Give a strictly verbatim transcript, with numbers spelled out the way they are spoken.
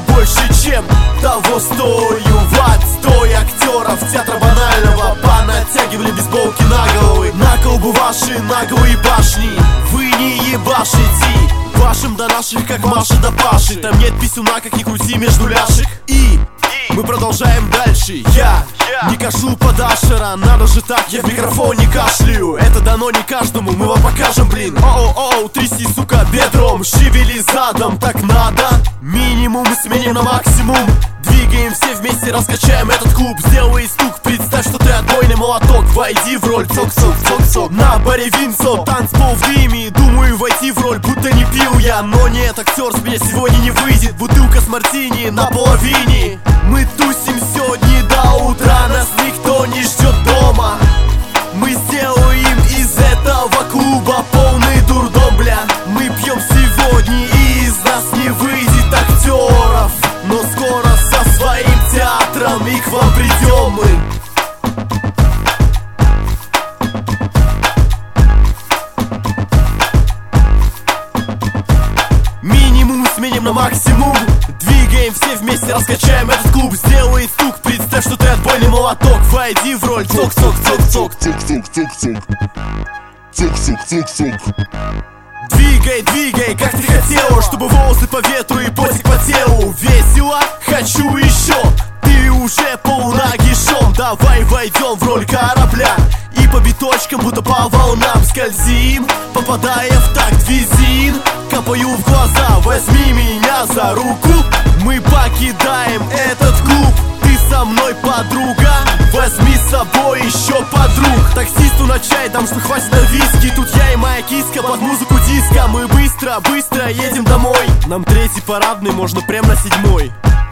больше, чем того стою. В отстой актеров театра банального понатягивали бейсболки на головы, на колбу ваши наглые башни. Вы не ебашите вашим до наших, как Маша до Паши. Там нет писюна, как ни крути между ляшек. И мы продолжаем дальше. Я не кашу под Ашера, надо же так, я в микрофон не кашляю. Это дано не каждому, мы вам покажем, блин. Оу-оу, тряси, сука, бедром, шевели задом, так надо. Минимум сменим на максимум. Двигаем все вместе, раскачаем этот клуб. Сделай стук, представь, что ты отбойный молоток. Войди в роль, цок-цок, цок-цок. На баре винцо, танцпол в дыме. Думаю войти в роль, будто не пил я. Но нет, актер с меня сегодня не выйдет. Бутылка с мартини на половине. Мы тусим сегодня до утра, нас никто не ждет дома. Мы сделаем из этого клуба полный дурдом, бля. Мы пьем сегодня, и из нас не выйдет актеров. Но скоро со своим театром и к вам придем мы. Минимум сменим на максимум. Двигаем все вместе, раскачаем этот клуб. Сделай стук, представь, что ты отбойный молоток. Войди в роль, цок-цок-цок-цок. Цок-цок-цок-цок. Цок-цок-цок-цок. Двигай, двигай, как ты хотела, чтобы волосы по ветру и потик по телу. Весело, хочу еще. Ты уже полнагишом. Давай войдем в роль корабля и по биточкам, будто по волнам скользим, попадая в такт визин. Капаю в глаза, возьми меня за руку. Мы покидаем этот клуб. Ты со мной, подруга, возьми с собой еще подруг. Таксисту на чай дам, что хватит на виски. Тут я и моя киска под музыку диска. Мы быстро, быстро едем домой. Нам третий парадный, можно прям на седьмой.